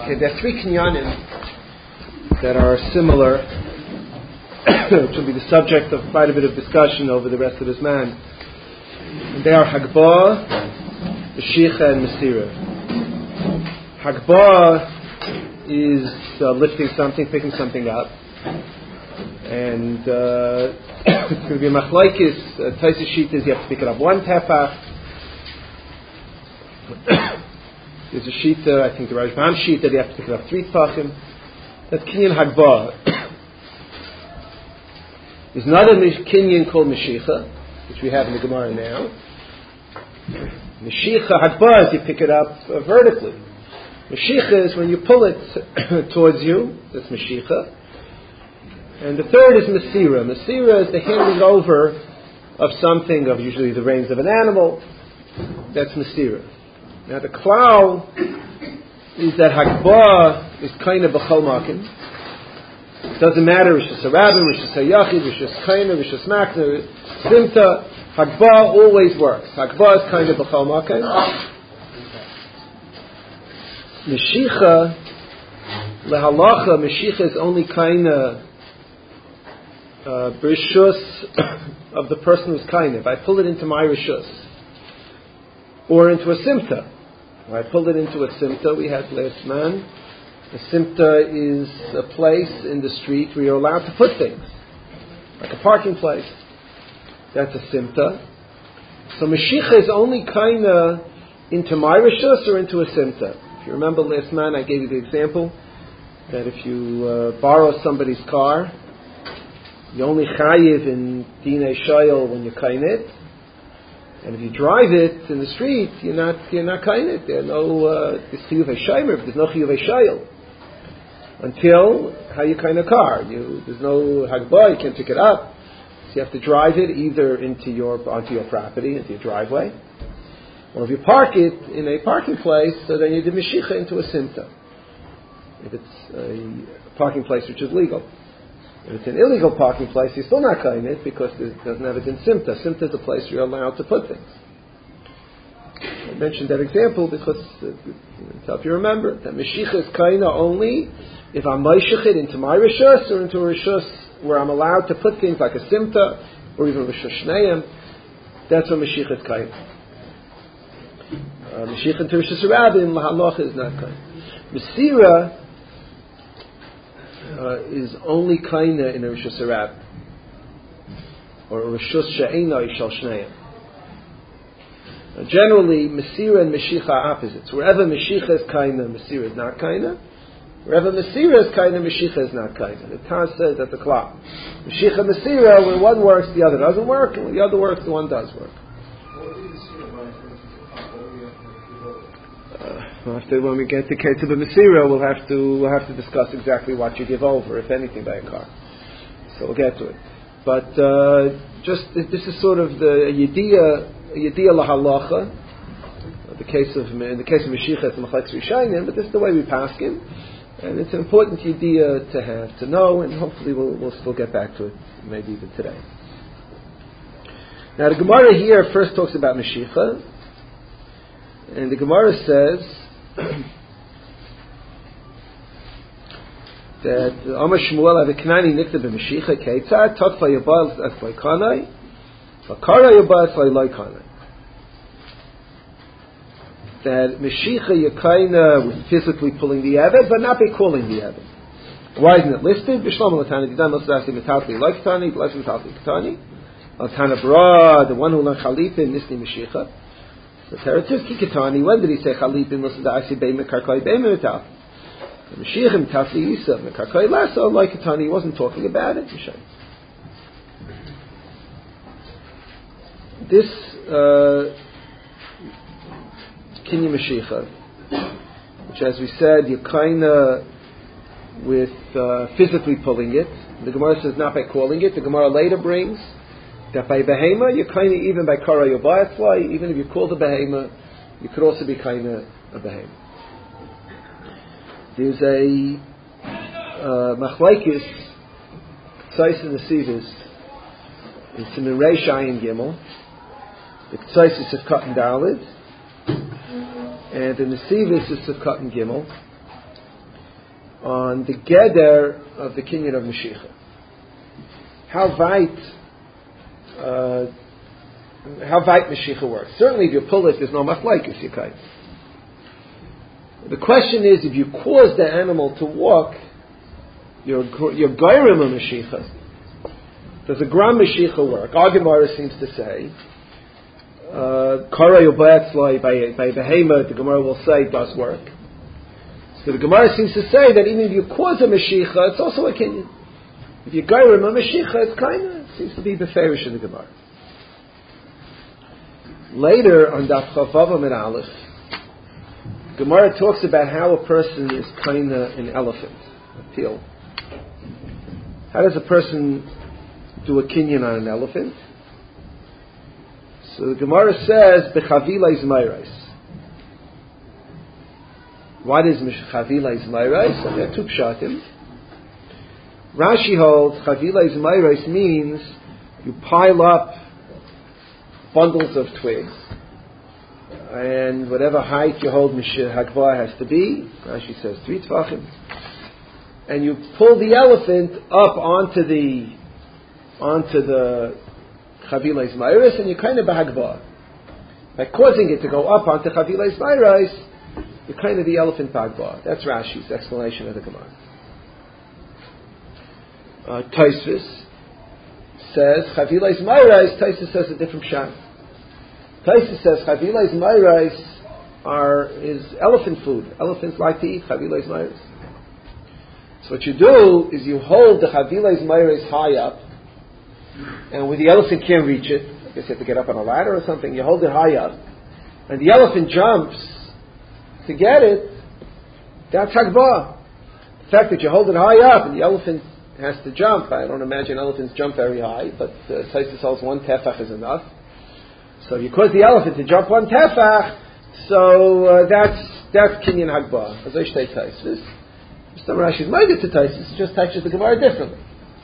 Okay, there are three kinyanim that are similar, which will be the subject of quite a bit of discussion over the rest of this man. And they are Hagbah, Meshicha, and Mesira. Hagbah is lifting something, picking something up. And it's going to be a machlaikis. Taisa sheet is you have to pick it up one tefach. There's a sheet, I think the Rajban sheet, that you have to pick it up 3 tefachim. That's kinyan Hagbah. There's another kinyan called Meshicha, which we have in the Gemara now. Meshicha Hagbah is you pick it up vertically. Meshicha is when you pull it towards you. That's Meshicha. And the third is Mesira. Mesira is the handing over of something, of usually the reins of an animal. That's Mesira. Now the klal is that Hagbah is kind of b'chol makim. It doesn't matter, Rishus HaRabim, Rishus HaYachid, Rishus Chayna, Rishus Makna, Simta. Hagbah always works. Hagbah is kind of b'chol makim. Meshicha, lehalacha, Meshicha is only kind of Rishus of the person who's kind of. I pull it into my Rishus. Or into a Simta. I pulled it into a Simta. We had last man. A Simta is a place in the street where you're allowed to put things. Like a parking place. That's a Simta. So Meshicha is only kind of into my Rishus or into a Simta. If you remember last man, I gave you the example that if you borrow somebody's car, you only chayiv in Dinei Shayel when you kain it. And if you drive it in the street, you're not kain it. There's no chiyuvei shaymer, but there's no chiyuvei shayel. Until how you kain a car, there's no hagbah, you can't pick it up. So you have to drive it either onto your property, into your driveway, or if you park it in a parking place, so then you do meshicha into a simta. If it's a parking place which is legal. If it's an illegal parking place, you're still not kain it because it doesn't have it in Simta. Simta is a place where you're allowed to put things. I mentioned that example because to help you remember that Meshicha is kaina only if I'm meishich it into my Rishus or into a Rishus where I'm allowed to put things like a Simta or even Rishus Shneim. That's what Meshicha is kaina. Meshicha into Rishus HaRabim, lahalacha is not kaina. Mesira is only kaina in a Rishus HaRabim or a Rishus She'eina Yishal Shneim. Generally, Mesira and Meshicha are opposites. Wherever Meshicha is kaina, Mesira is not kaina. Wherever Mesira is kaina, Meshicha is not kaina. The Taz says at the clock. Meshicha Mesira, when one works, the other doesn't work, and when the other works, the one does work. When we get to Ketub and Mesira, we'll have to discuss exactly what you give over, if anything, by a car. So we'll get to it. But this is sort of the Yediyah lahalacha. In the case of Meshicha, it's Machlekes Rishayim, but this is the way we pass him, and it's an important Yediyah to have, to know, and hopefully we'll still get back to it, maybe even today. Now the Gemara here first talks about Meshicha, and the Gemara says that Amar Shmuel Avikanani Nikta b'Meshicha Keitzad Tokfa Yabal as Loikanai Vakara Yabal as Loikanai. That Meshicha Yakaina was physically pulling the Eved, but not by calling the Eved. Why isn't it listed? B'Shlam Latani Didan Lasasi Metatli Loikatani Lasasi Metatli Katani Latana Bra, the one who learned Chalipin Nisni Meshicha. The Teretivki Katani, when did he say Chalipin Lasasi Da'asi Beim Mekarkai Beim Metatli? Meshichim Tafli Yisa Mekarkai Lasa like Katani, he wasn't talking about it. This Kinyan Meshicha, which as we said, you're kinda with physically pulling it. The Gemara says not by calling it. The Gemara later brings that by Behema, you're kinda even by Kara Yobayatzlai, even if you call the Behema, you could also be kinda a Behema. There's a machlaikis Tzais and the Sivas. It's in the Reish Ayin Gimel. The Tzais is Sivkat and Dalid, and in the Sivas is Sivkat and Gimel. on the Geder of the Kinyan of Mashiach. How weit Mashiach works. Certainly if you pull it, there's no machlokes, you can't. The question is, if you cause the animal to walk, you're goyrem a Mashiach. Does a gram Mashiach work? Our Gemara seems to say, Kara Yobatzlai by Behemoth, the Gemara will say it does work. So the Gemara seems to say that even if you cause a Mashiach, it's also a Kinyan. If you goyrem a Mashiach, it's kind of, seems to be beferish in the Gemara. Later on Daf Chavav and Aleph, Gemara talks about how a person is kind of an elephant, a teal. How does a person do a kinyan on an elephant? So the Gemara says, Bechavila is Mairais. What is Chavila is Mairais? And there are two pshatim. Rashi holds, Chavila is Mairais means you pile up bundles of twigs, and whatever height you hold Hagvah has to be, Rashi says 3 Tvachim, and you pull the elephant up onto the Chavila Ismairis, and you kind of Hagvah. By causing it to go up onto Chavila Ismairis, you're kind of the elephant Hagvah. That's Rashi's explanation of the Gemara. Tosfos says Chavila Ismairis. Tosfos says a different pshat. Tosfos says Chavila Ismairis is elephant food. Elephants like to eat Chavila Ismairis. So what you do is you hold the Chavila Ismairis high up, and when the elephant can't reach it, I guess you have to get up on a ladder or something, you hold it high up, and the elephant jumps to get it, that's Hagbah. The fact that you hold it high up and the elephant has to jump, I don't imagine elephants jump very high, but Tosfos holds 1 tefach is enough. So if you cause the elephant to jump 1 tefach, so that's Kinyan Hagbah. As I say Tosfos. Mr. Rashi's made it to Tosfos, it just touches the Gemara differently.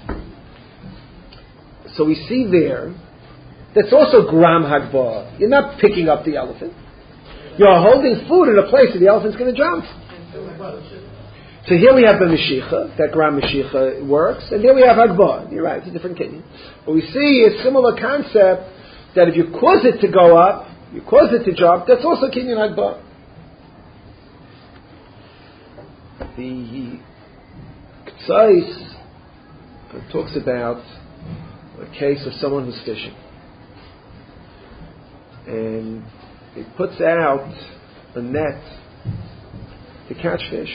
So we see there, that's also Gram Hagbah. You're not picking up the elephant. You're holding food in a place where the elephant's going to jump. So here we have the Mashiach, that Gram Mashiach works, and here we have Hagbah. You're right, it's a different Kinyan. But we see a similar concept that if you cause it to go up, you cause it to jump, that's also Kinyan Hagbah. The Ktsais talks about a case of someone who's fishing, and he puts out a net to catch fish,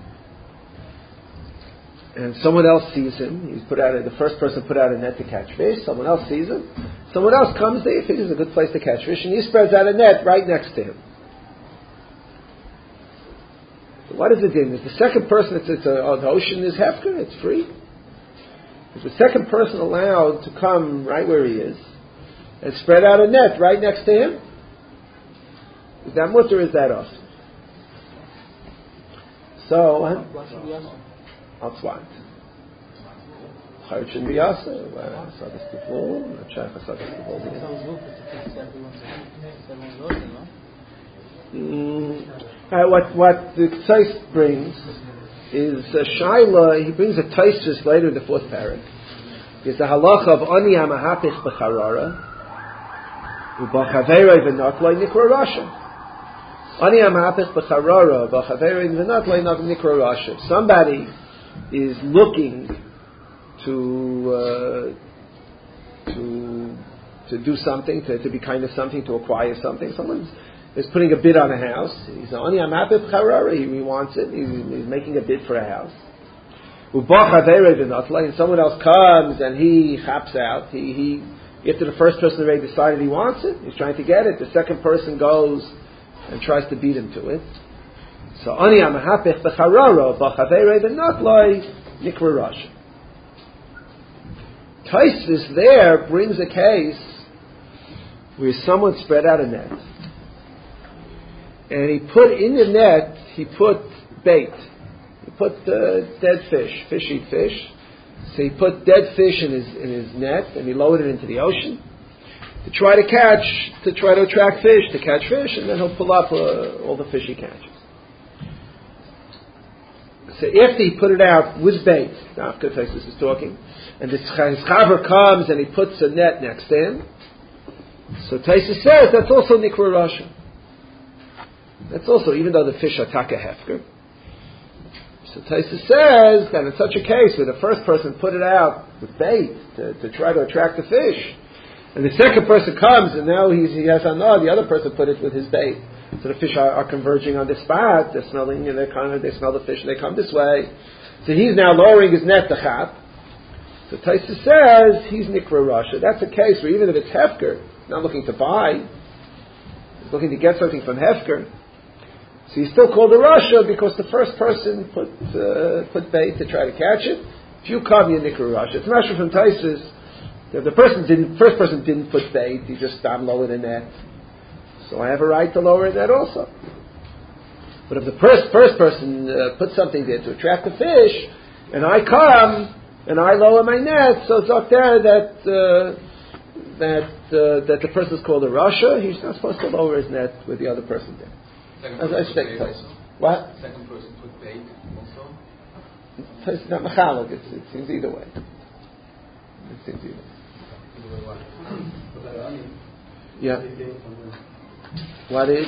and someone else sees him. The first person put out a net to catch fish. Someone else sees him. Someone else comes there, figures a good place to catch fish, and he spreads out a net right next to him. So what is the din? Is the second person that says, the ocean is hefker, it's free? Is the second person allowed to come right where he is and spread out a net right next to him? Is that mutter or is that off? So, I'll swat. It shouldn't be us. What the Ktsais brings is a Shaila. He brings a Tosfos later in the 4th parak. It's the halacha of Ani Hamahapich B'Charara U'B'Chaverei V'Notloi Nikra Rasha. Ani Hamahapich B'Charara U'B'Chaverei V'Notloi Nikra Rasha. Somebody is looking to do something, to be kind of something, to acquire something. Someone is putting a bid on a house. He's on he wants it. He's making a bid for a house. And someone else comes and he chaps out. He after the first person already decided he wants it, he's trying to get it. The second person goes and tries to beat him to it. So ani amahapich b'charara b'chaverei v'notloi nikra rasha. Tosfos there brings a case where someone spread out a net, and he put in the net, he put bait. He put dead fish. Fish eat fish. So he put dead fish in his net, and he lowered it into the ocean to try to attract fish, to catch fish, and then he'll pull up all the fish he catches. So after he put it out with bait, Dafka Taisus is talking, and his chaver comes and he puts a net next to him. So Taisus says that's also Nikra Rasha. That's also, even though the fish are taka hefker. So Taisus says that in such a case where the first person put it out with bait to try to attract the fish, and the second person comes and now he has anah, the other person put it with his bait. So the fish are converging on the spot, they're smelling and they smell the fish and they come this way. So he's now lowering his net to chap. So Taisus says he's Nikra Rasha. That's a case where even if it's hefker, he's not looking to buy, he's looking to get something from hefker. So he's still called a Rasha because the first person put bait to try to catch it. If you come, you're Nikra Rasha. It's not from Taisus. If the first person didn't put bait, he just lowered the net. So I have a right to lower that also. But if the first person puts something there to attract the fish, and I come and I lower my net, so it's up there that the person is called a Rasha. He's not supposed to lower his net with the other person there. As I say, what? Second person put bait also. It's not machalik. It seems either way. It seems either way. Yeah. What is?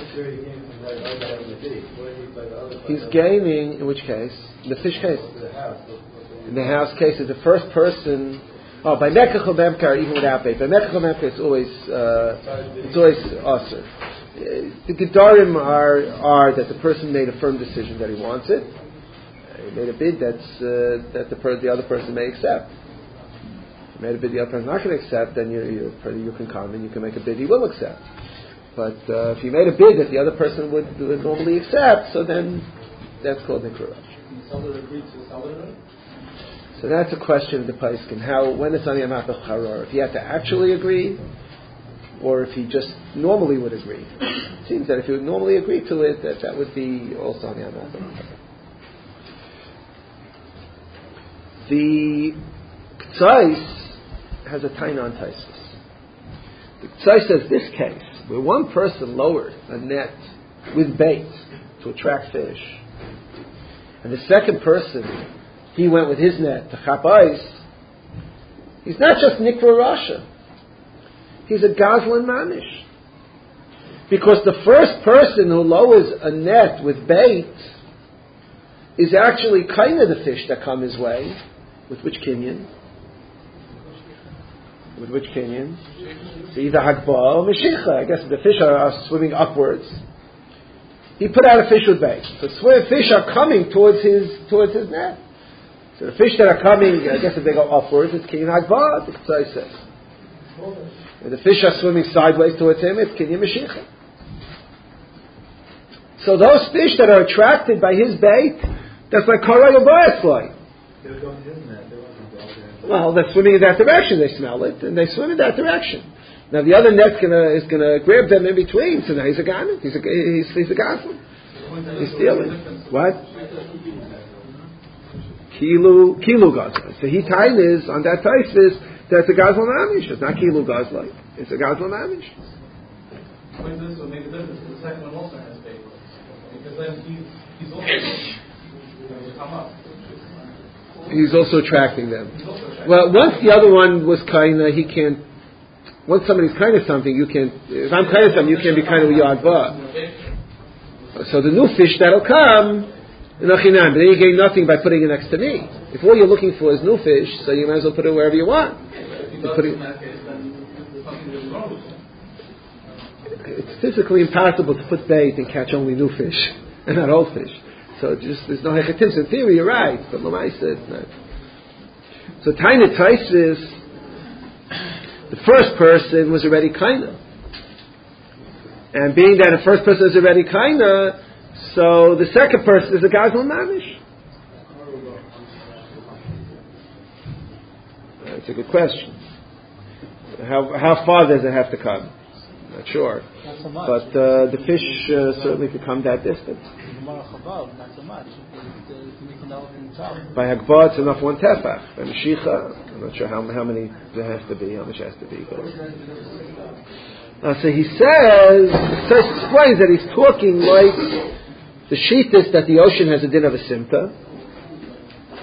He's gaining, in which case? In the fish case. In the house case, is the first person. Oh, by mekach or memkar, even without bait. By mekach or memkar, it's always asur. The gedarim are that the person made a firm decision that he wants it. He made a bid that the other person may accept. If he made a bid the other person not going to accept, then you can come and you can make a bid he will accept. But if you made a bid that the other person would normally accept, so then that's called Nikra Rasha. So that's a question of the Paiskin. When it's on the Amat Charor, if he had to actually agree, or if he just normally would agree. It seems that if he would normally agree to it, that would be also on the Amat Charor. The K'tzais has a taina on Taisus. The K'tzais says this case, where one person lowered a net with bait to attract fish, and the second person, he went with his net to chap ice, he's not just Nikra Rasha, he's a Gazlan Manish. Because the first person who lowers a net with bait is actually kind of the fish that come his way. With which kinyan? With which kinyan? So either Hagbah or Meshicha. I guess the fish are swimming upwards. He put out a fish with bait. So fish are coming towards his net. So the fish that are coming, I guess if they go upwards, it's kinyan Hagbah, the K'tzai says. If the fish are swimming sideways towards him, it's kinyan Meshicha. So those fish that are attracted by his bait, that's like Karay Obayasloy. Well, they're swimming in that direction. They smell it, and they swim in that direction. Now the other net is gonna grab them in between. So now he's a ganon. He's a gazlan. He's stealing. What? Kilu gazlan. So he is on that Taisus. That's a gazlan amish. It's not kilu gazlan. It's a gazlan amish. When this will make a difference, the second one also has bait, because then he's also come up. He's also attracting them. Well, once the other one was kind of, he can't. Once somebody's kind of something, you can't. If I'm kind of something, you can't be kind of yadva. So the new fish that'll come, nachinam. But then you gain nothing by putting it next to me. If all you're looking for is new fish, so you might as well put it wherever you want. It's physically impossible to put bait and catch only new fish and not old fish. So there's no hechetim. In theory, you're right, but l'maisa it's not. So Taina Taisus, the first person was already kaina, and being that the first person is already kaina, so the second person is a gazlan mamish. That's a good question. How far does it have to come? Not sure. Not so much. But the fish certainly could come that distance. Not so much. By Hagbah, it's enough one tefach. By Meshicha, I'm not sure how many there has to be, how much has to be. But so he says, explains that he's talking like the sheet is that the ocean has a din of a simta,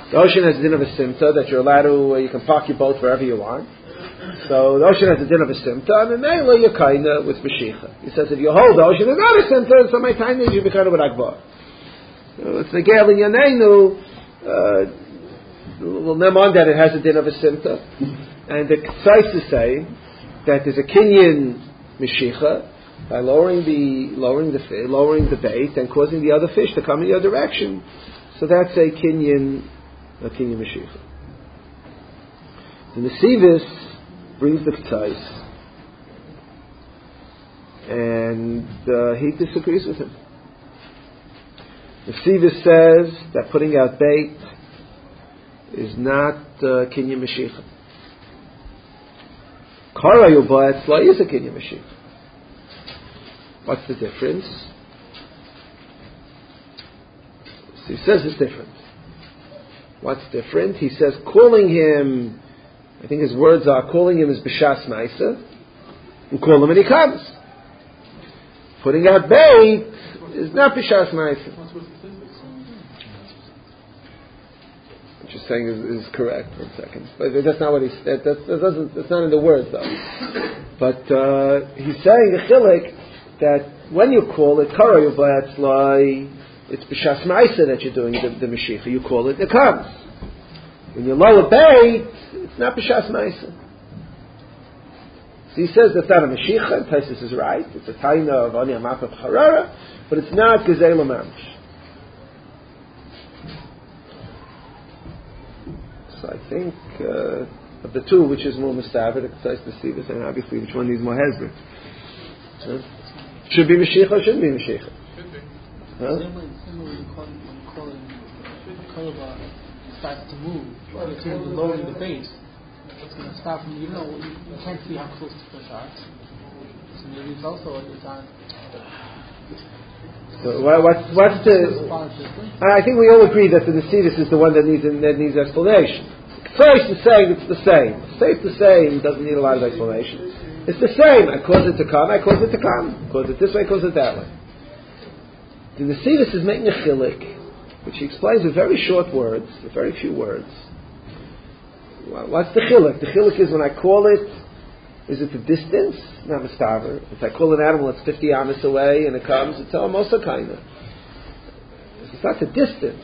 The ocean has a din of a simta that you're allowed to, you can park your boat wherever you want. So the ocean has a din of a simta, and then mainly you're kind of with Mashiach. He says if you hold the ocean, it's not a simta, so my time is you be kind of with Akbar. So it's the Gael in Yaneinu, we'll name on that it has a din of a simta. And the Ksais is saying that there's a kinyan Mashiach by lowering the bait and causing the other fish to come in the other direction. So that's a kinyan Mashiach. The Nesivis brings the Ksais, and he disagrees with him. The Nesivis says that putting out bait is not kinyan Mashiach. Karayuba Etzla is a kinyan Mashiach. What's the difference? So he says it's different. What's different? He says calling him, I think his words are, calling him is B'shas Maisa, and call him and he comes. Putting out bait is not B'shas Maisa. What you're saying is correct. 1 second. But that's not what he said. That's not in the words though. But he's saying a chilik that when you call it Karayu B'atzlai, it's B'shas Ma'isa that you're doing the Mashiach. You call it, it comes. When you lower bait, it's not B'shas Ma'isa. So he says that's not a Mashiach, and Taisus is right. It's a Taina of Ani Amap of Harara, but it's not Gezei L'Mamish. So I think of the two, which is more Mustafa, the Ksais Nesivis, and obviously which one needs more Hezbollah. Should be Mashiach or shouldn't be Mashiach? Should be. Huh? Same way when you call starts to move, it's going to be lowering the base. It's going to stop from, you can't see how close the fish are. So maybe it's also a design. So what's the? I think we all agree that the Nesivis is the one that needs explanation. First, is saying it's the same. It's the same. Doesn't need a lot of explanation. It's the same. I cause it to come. I cause it to come. Cause it this way. Cause it that way. The Nesivis is making a chilik, which he explains with very short words, with very few words. What's the chilik? The chilik is when I call it. Is it the distance? Not mistaver. If I call an animal that's 50 amas away and it comes, it's almost a kinda. It's not the distance.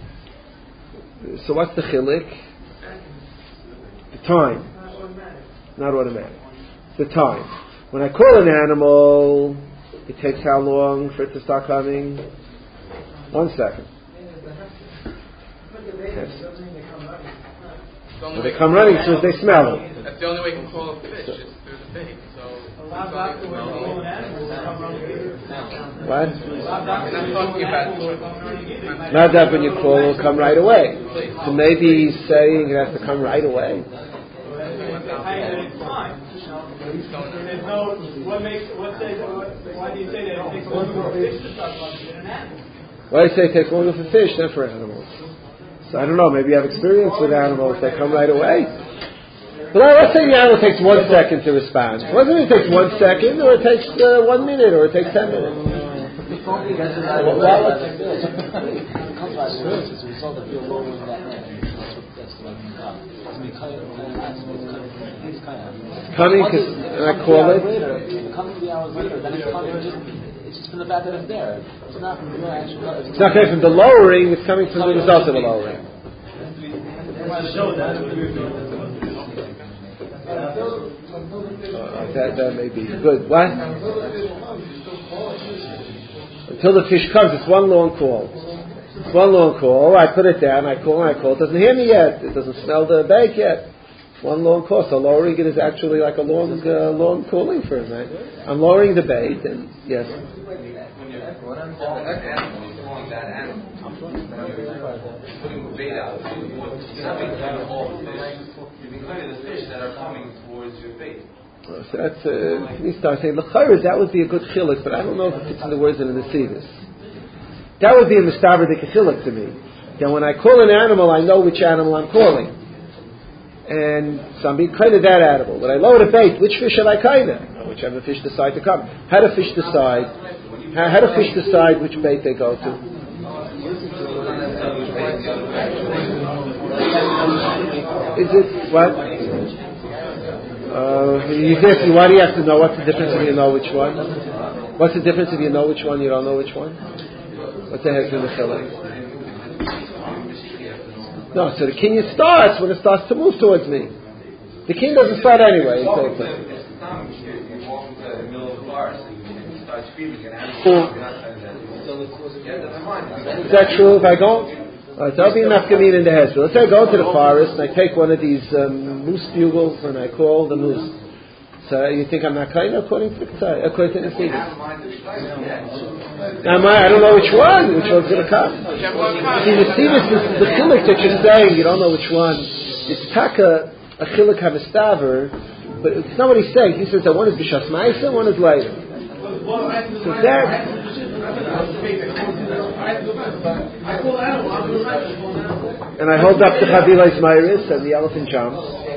So what's the chilik? The time. Not automatic. The time. When I call an animal, it takes how long for it to start coming? 1 second. Yes. Well, they come running as soon as they smell it. That's the only way you can call a fish, is through the bait. So, what? I'm not talking about. Not that when you call, it'll come right away. So maybe he's saying it has to come right away. Why do you say that it takes longer for fish to start coming than an animal? Why do you say it takes longer for fish than for animals? So I don't know, maybe you have experience with animals, they come right away. But let's say the animal takes 1 second to respond. Whether it takes 1 second, or it takes 1 minute, or it takes 10 minutes. It comes as a result of your lowering that end. That's what Coming, and I call it. Coming to the hours later, then it's coming. It's just from the fact that it's there. It's not from your actual. It's not coming from the lowering. It's coming from the result of the lowering. That may be good. What? Until the fish comes, it's one long call. It's one long call. I put it down. I call. It doesn't hear me yet. It doesn't smell the bait yet. It's one long call. So lowering it is actually like a long calling for him. Right? I'm lowering the bait, and yes. Putting the bait out, you're not making all the fish. You're including the fish that are coming towards your bait. So that's we start saying l'chayr. That would be a good chilik, but I don't know if it fits in the words in the Nesivis. That would be a mistaverdik chilik to me. That when I call an animal, I know which animal I'm calling, and so I'm being kind of that animal. When I lower the bait, which fish should I kind of? Whichever fish decide to come. How do fish decide? How do fish decide which bait they go to? Is it what? He's asking, why do you have to know? What's the difference if you know which one? What's the difference if you know which one, you don't know which one? What's the heck with the chilek? No, so the kinyan starts when it starts to move towards me. The kinyan doesn't start anyway. You walk into the middle of the forest and you start screaming and is that true if I go? That'll be enough to mean in the head. So let's say I go into the forest and I take one of these moose bugles and I call the moose. So you think I'm not kind according to the Nesivis? I don't know which one's going to come. See, Nesivis is the chilek that you're saying, you don't know which one. It's taka a chilek havestaver, but it's not what he's saying. He says that one is b'shas ma'isa, one is later. So that. And I hold up the Chavilas Myris and the elephant jumps.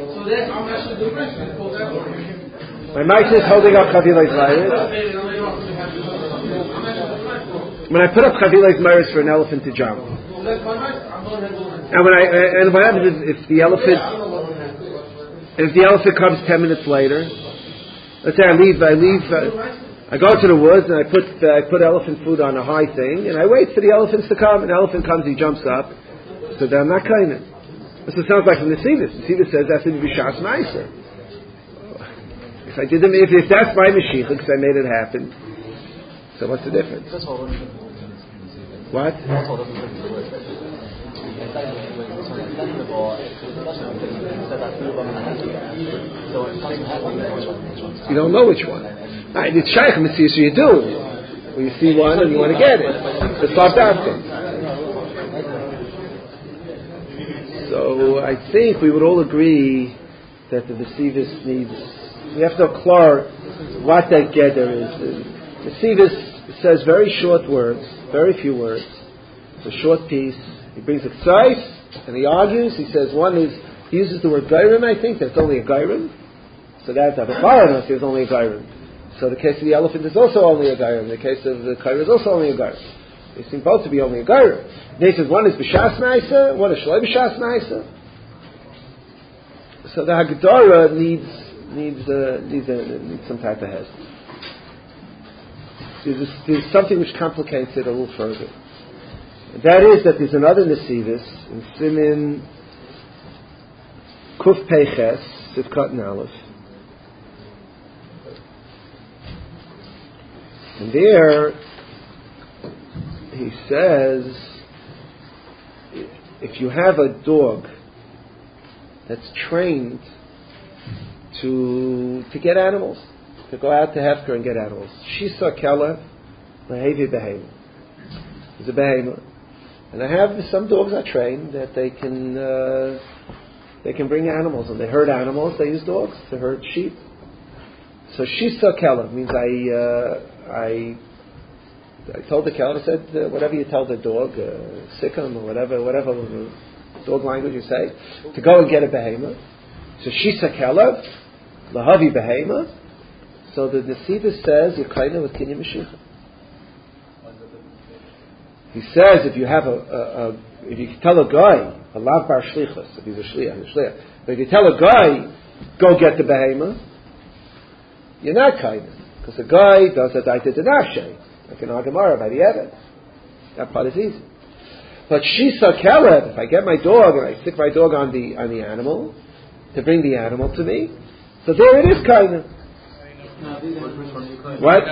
My mice is holding up Chavilas Myris. When I put up Chavilas Myris for an elephant to jump. And what happens is if the elephant comes 10 minutes later, let's say I go to the woods and I put elephant food on a high thing and I wait for the elephants to come. An elephant comes, he jumps up. So then I'm not kind of. This sounds like from the Nesivis. The Nesivis says that's to be B'shas Ma'aser. If that's my Mashiach, because I made it happen. So what's the difference? What? You don't know which one. Right, it's Shaykh Messiah, so you do. When you see one and you want to get it. It's Lavdavka. So I think we would all agree that the Nesivis needs. We have to acquire what that gather is. The Nesivis says very short words, very few words. It's a short piece. He brings it size and he argues. He says he uses the word gairim. I think that's only a gairim. So that's a B'charanos. There's only a gairim. So the case of the elephant is also only a gairim. The case of the kaira is also only a gairim. They seem both to be only a gairim. They says one is b'shas ma'aser, one is shloi b'shas ma'aser. So the Haggadah needs some type of hes. There's something which complicates it a little further. That is that there's another Nesivis in Simin Kuf Peiches Sivkat and Aleph. And there, he says, if you have a dog that's trained to get animals, to go out to Hefker and get animals, Shisa Kelev, Lehevi Behema. He's a Behema. And I have some dogs are trained that they can bring animals, and they herd animals. They use dogs to herd sheep. So Shisa Kelev means I told the Kelev, I said, whatever you tell the dog, sikkim or whatever dog language you say, to go and get a behema. So Shisa Kelev, Lahavi Behema. So the Nesivis says, you're kind of with Kinyan Mashiach. He says, if you have if you tell a guy, a lav bar shlichus, if he's a shliach, but if you tell a guy, go get the behema, you're not kind of. Because the guy does a daita denashe, like an Agamara by the Eved. That part is easy. But Shisa Kelev, if I get my dog and I stick my dog on the animal, to bring the animal to me, so there it is kind of. What?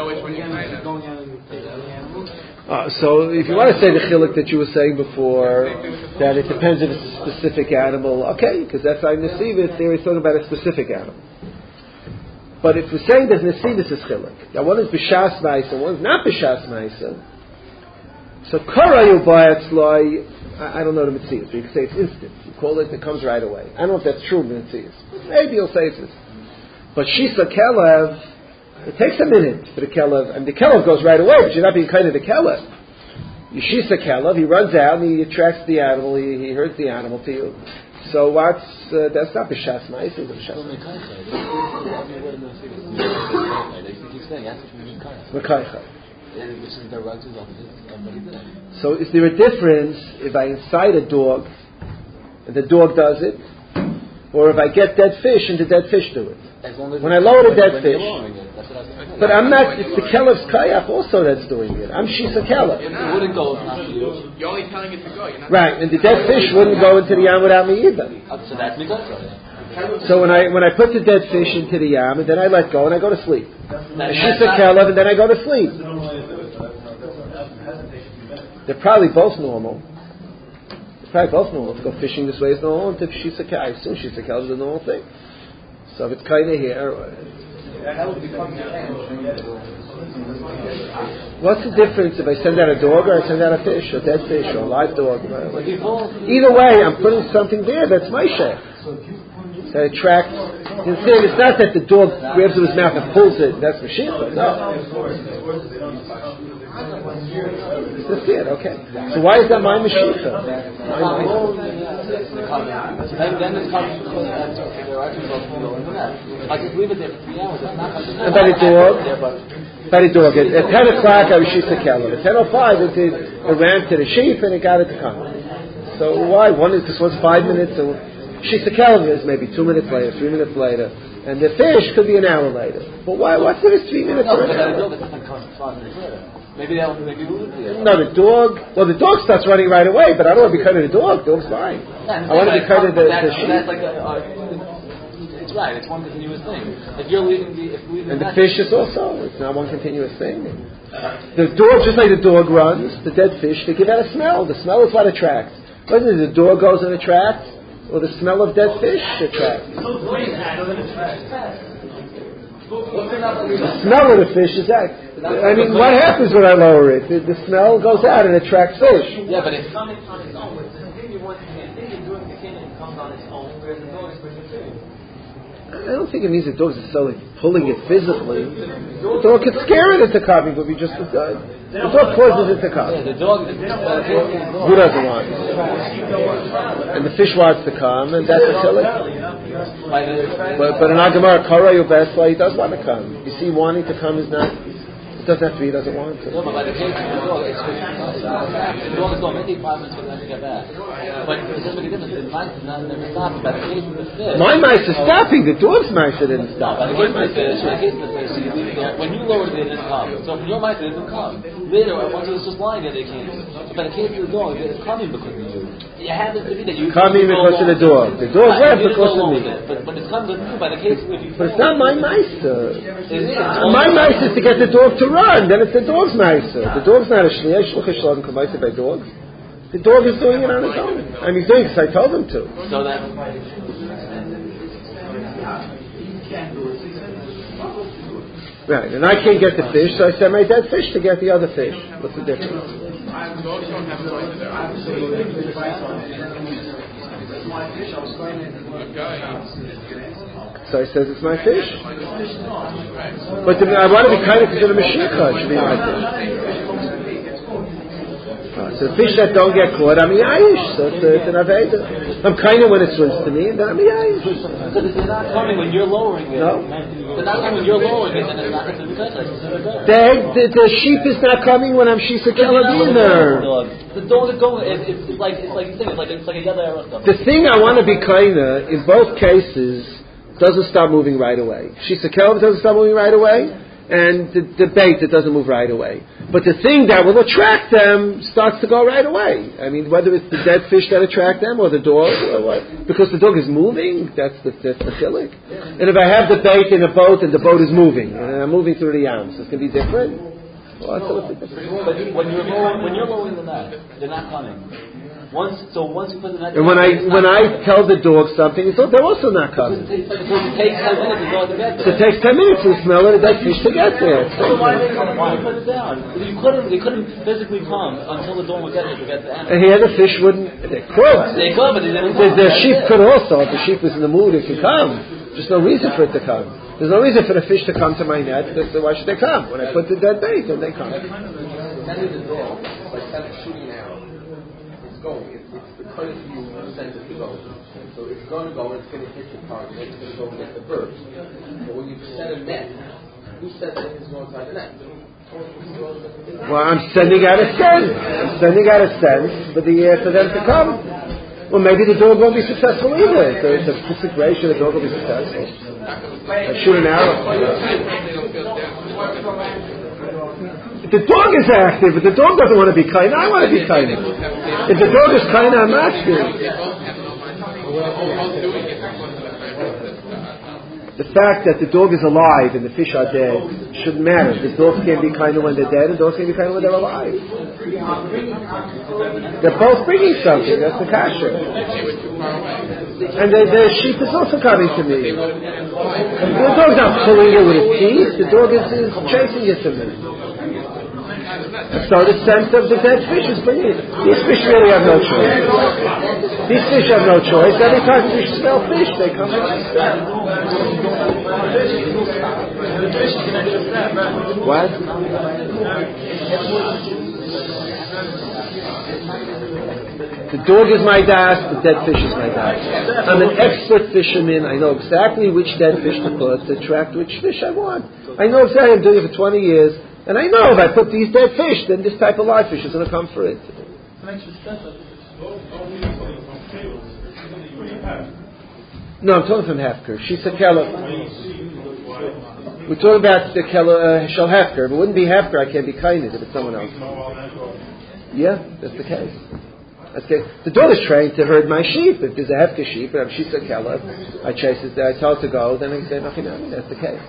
So if you want to say the chiluk that you were saying before, that it depends if it's a specific animal, okay, because that's how Nesivis, there he's talking about a specific animal. But if we're saying that Nesivis is chiluk, that one is b'shas ma'isa, one is not b'shas ma'isa, so karayu b'atzloi, I don't know the Metzias, but you can say it's instant. You call it comes right away. I don't know if that's true in the Metzias. Maybe you'll say it's instant. But Shisa Kelev, it takes a minute for the Kelev, and the Kelev goes right away, but you're not being kind of the Kelev. You Shisa Kelev, he runs out and he attracts the animal, he herds the animal to you. So that's not B'shas Ma'is, it's B'shas Ma'is. So is there a difference if I incite a dog, and the dog does it, or if I get dead fish and the dead fish do it. As long as When I lower the dead when fish. you're lowering it, that's what I was saying. But I'm not, it's the Kelev's Kayak also that's doing it. I'm Shisa Kelev. It wouldn't go if not for you. You're only telling it to go. You're not Right, and the dead fish wouldn't go into the Yam without me either. So that's Mikasa. So when I put the dead fish into the Yam, and then I let go and I go to sleep. And Shisa Kelev, and then I go to sleep. They're probably both normal. To go fishing this way is normal, and to Shisa Kelev, I assume Shisa Kelev is a normal thing. So if it's kind of here, what's the difference if I send out a dog or I send out a fish, a dead fish, or a live dog? Either way, I'm putting something there that's my shech. That attracts. It's not that the dog grabs it with his mouth and pulls it. That's Mashiach. No. That's it. Okay. So why is that my Mashiach? Then it's coming to I just leave it there for 3 hours. It's not coming. And by the dog, at 10 o'clock I was Shisa Kelev. At 10:05 it ran to the sheep and it got it to come. So why? This was 5 minutes. Shisa Kelev is maybe 2 minutes later, 3 minutes later, and the fish could be an hour later. But why? What's this 3 minutes? No, but the dog doesn't come 5 minutes later. Maybe they'll lose it. No, the dog. Well, the dog starts running right away, but I don't want to be cutting the dog. The dog's fine. I want to be cutting the sheep. That's like it's right. It's one continuous thing. If you're leaving and the fish is also. It's not one continuous thing. The dog, just like the dog runs, the dead fish, they give out a smell. The smell is what attracts. Whether the dog goes and attracts, or the smell of dead fish attracts. The smell of the fish is that. I mean, what happens when I lower it? The smell goes out and attracts fish. Yeah, but it's coming on its own. It's the thing you want to do. The thing you're doing the kingdom comes on its own, whereas the dog is bringing food. I don't think it means the dog's necessarily pulling it physically. The dog could scare it into coming, but we just as good. The dog forces it to come. Yeah, the dog. Who doesn't want it? And the fish wants to come, and that's a silly. But in our Gemara, Karayu Besla, he does want to come. You see, wanting to come is not. It doesn't have to be. He doesn't want to. No, but by the case of the dog, it's 50 minutes. The dog is going to take 5 minutes for them to get back. But it doesn't make a difference. The mice is not never stopping. By the case of the fish. My mice is stopping. The dog's mice didn't stop. By the case of the fish, you leave it there. When you lowered it, it didn't come. So from your mice, it didn't come. Later, once it was just lying there, they came. But by the case of the dog, it's coming because of you. It happens to be that you coming because of the dog. The dog left because of me. But when it's coming with you, by the case of you. But it's not my mice. My mice is to get the dog to run. Then it's the dog's mice. The dog's not a shliach. Shluchah shalom combined by dogs. The dog is doing it on his own. And he's doing it because I told him to. So that. Right, and I can't get the fish, so I send my dead fish to get the other fish. What's the difference? So he says it's my fish. But I want to be kind of considered a Mashiach. It should be my fish. So the fish that don't get caught, I'm Yayish. So it's an Aveda. I'm kind of when it swims to me, and then I'm Yayish. So they're not coming when you're lowering it. No. They're not coming when you're lowering it, then it's not going to be good. The sheep is not coming when I'm Shisa Kelev either. The dog is going. It's like you think. It's like a yada stuff. The thing I want to be kinda in both cases doesn't stop moving right away. Shisa Kelev doesn't stop moving right away, and the bait that doesn't move right away. But the thing that will attract them starts to go right away. I mean, whether it's the dead fish that attract them or the dog, or what? Because the dog is moving, that's the chilik. And if I have the bait in a boat and the boat is moving, and I'm moving through the yams, it's going to be different. Well, that's but when you're lowering the net, they're not coming. Once you put the net. And when I tell the dog something, they're also not coming. It takes 10 minutes to go to get there. So it takes 10 minutes to smell it and dead fish to get there. So why are they coming? Why put it down? They couldn't physically come until the dog would get there to get the animal. And here the fish wouldn't. They could. They could, but they didn't come. The sheep could also. If the sheep was in the mood, it could come. There's no reason for it to come. There's no reason for the fish to come to my net. So why should they come? When I put the dead bait, then they come. Sending the dog, like shooting an arrow. It's going. It's the kind of view you send it to go. So it's going to go and it's going to hit the target. Then it's going to go and get the birds. But when you set a net, who said that it's going inside the net? Well, I'm sending out a sense. I'm sending out a sense for them to come. Well, maybe the dog won't be successful either. It's a specific ratio, the dog will be successful. I shoot an arrow. The dog is active, but the dog doesn't want to be kind. I want to be kind. If the dog is kind, I'm active. The fact that the dog is alive and the fish are dead shouldn't matter. The dogs can't be kinder when they're dead, and dogs can't be kinder when they're alive. They're both bringing something. That's the kasha. And the sheep is also coming to me. The dog's not pulling it with his teeth. The dog is chasing it to me. So the scent of the dead fish is bringing it. These fish really have no choice. These fish have no choice. Every time fish smell fish, they come and what? The dog is my das, the dead fish is my das. I'm an expert fisherman. I know exactly which dead fish to put to attract which fish I want. I know exactly. I'm doing it for 20 years. And I know if I put these dead fish, then this type of live fish is going to come for it. No, I'm talking from Hefker. She's a Keller. We're talking about the Keller Shel Hefker. If it wouldn't be Hefker, I can't be kinded if it's someone else. Yeah, that's the case. The dog is trained to herd my sheep. If there's a Hefker sheep, and she's a Keller, I chase it, I tell it to go, then I say nothing. That's the case.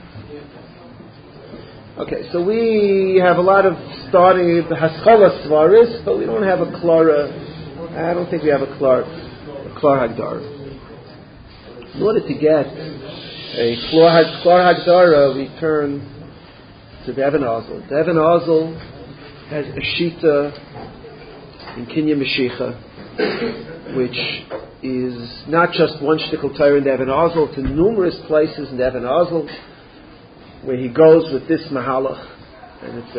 Okay, so we have a lot of starting Haschola Svaris, but we don't have a Klara. I don't think we have a Klar Hagdara. In order to get a Klar Hagdara, we turn to the Even Ozel. The Even Ozel has a Shita in Kinyan Mashiach, which is not just one shtickle Torah in the Even Ozel, to numerous places in the Even Ozel, where he goes with this mahalach, and it's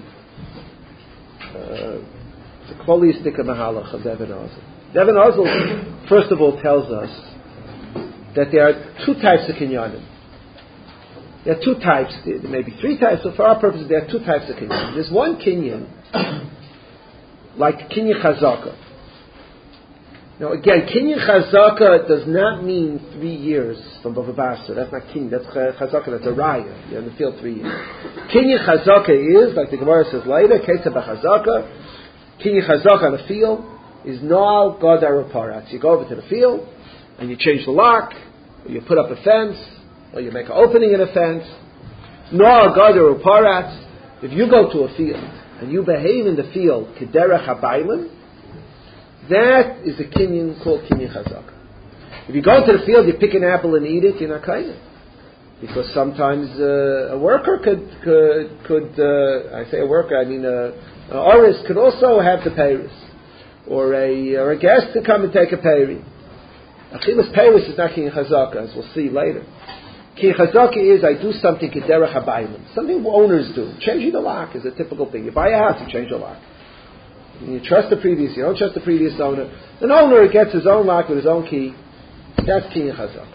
a qualistic mahalach of the Even Ozel. The Even Ozel, first of all, tells us that there are two types of kinyanim. There are two types, there may be three types, so for our purposes there are two types of kinyan. There's one kinyan, like kinyan chazaka. Now again, kinyan chazaka does not mean 3 years from Bava Basra. That's not kinyan, that's chazaka, that's a raya. You're in the field 3 years. Kinyan chazaka is, like the Gemara says later, ketza b'chazaka, kinyan chazaka on the field is noal gadar uparatz. You go over to the field, and you change the lock, or you put up a fence, or you make an opening in a fence. Noal gadar uparatz. If you go to a field, and you behave in the field, kederech habaylim, that is a kinyan called kinyan chazaka. If you go to the field, you pick an apple and eat it, you're not kinyan. Because sometimes a worker could I say a worker, I mean an oris could also have the peiris. Or a guest to come and take a peiris. Achilas peiris is not kinyan chazaka, as we'll see later. Kinyan chazaka is I do something kederech habaylim. Something owners do. Changing the lock is a typical thing. You buy a house, you change the lock. You trust the previous, you don't trust the previous owner. An owner gets his own lock with his own key. That's kinyan chazaka.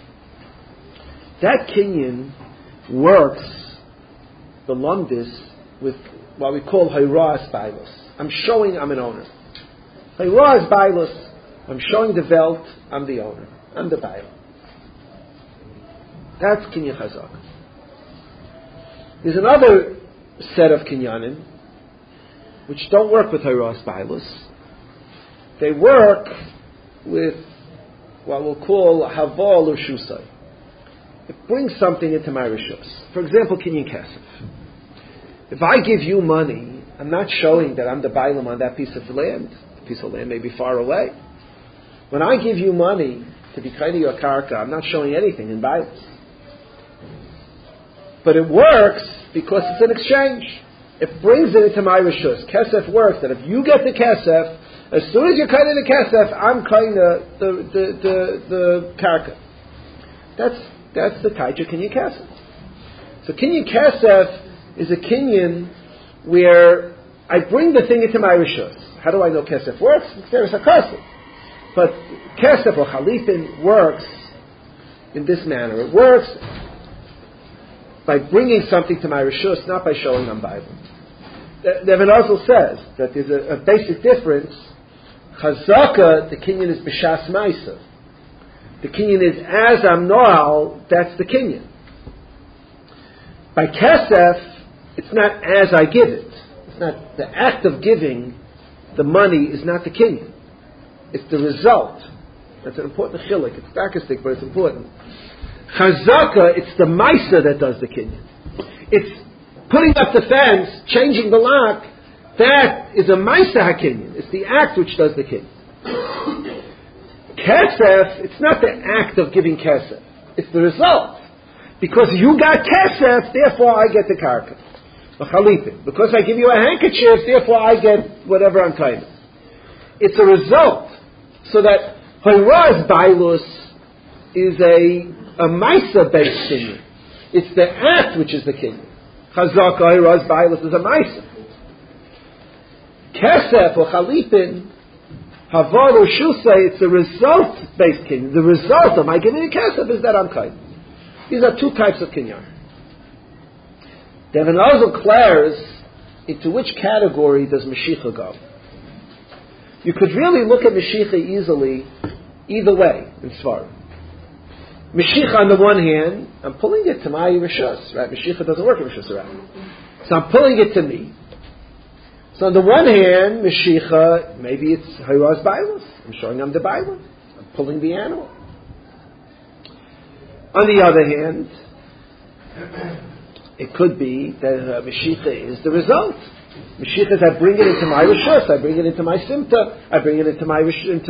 That kinyan works, the lumdis, with what we call hayras bailos. I'm showing I'm an owner. Hayras bailos, I'm showing the Welt, I'm the owner. I'm the bail. That's kinyan chazaka. There's another set of kinyanim which don't work with hayras bailos. They work with what we'll call haval or shusay. It brings something into my rishus. For example, kinyan kesef. If I give you money, I'm not showing that I'm the bailam on that piece of land. The piece of land may be far away. When I give you money to be kind of your karka, I'm not showing anything in bailas. But it works because it's an exchange. It brings it into my rishus. Kesef works that if you get the kesef, as soon as you're kind of the kesef, I'm kind of the karka. That's the taija kinyan kesef. So kinyan kesef is a kinyan where I bring the thing into my rishus. How do I know kesef works? There's a kesef. But kesef or chalipin works in this manner. It works by bringing something to my rishus, not by showing I'm Bible. The Even Ozel says that there's a basic difference. Chazaka, the kinyan is b'shas ma'isa. The kinyan is as I'm noal, that's the kinyan. By kesef, it's not as I give it. It's not the act of giving the money is not the kinyan. It's the result. That's an important chilik. It's sarcastic, but it's important. Chazaka, it's the ma'isa that does the kinyan. It's putting up the fence, changing the lock. That is a ma'isa hakinyan. It's the act which does the kinyan. Kesef, it's not the act of giving kesef. It's the result. Because you got kesef, therefore I get the karka. Because I give you a handkerchief, therefore I get whatever I'm kind of. It's a result. So that Horaz Bailus is a Maisa based kinyan. It's the act which is the kinyan. Chazaka Horaz Bailus is a Maisa. Kesef or Chalipin, Havar or Shusay, it's a result based kinyan. The result of my giving a kesef is that I'm kind. These are two types of kinyan. Devin also declares into which category does Mashiach go. You could really look at Mashiach easily either way in Svarim. Mashiach on the one hand, I'm pulling it to my Rishus, right? Mashiach doesn't work in Rishus, right? So I'm pulling it to me. So on the one hand, Mashiach, maybe it's Hayraz Bailus. I'm showing him the Bailus. I'm pulling the animal. On the other hand, it could be that Mashiach is the result. Mashiach is I bring it into my Rishus, I bring it into my Simta, I bring it into my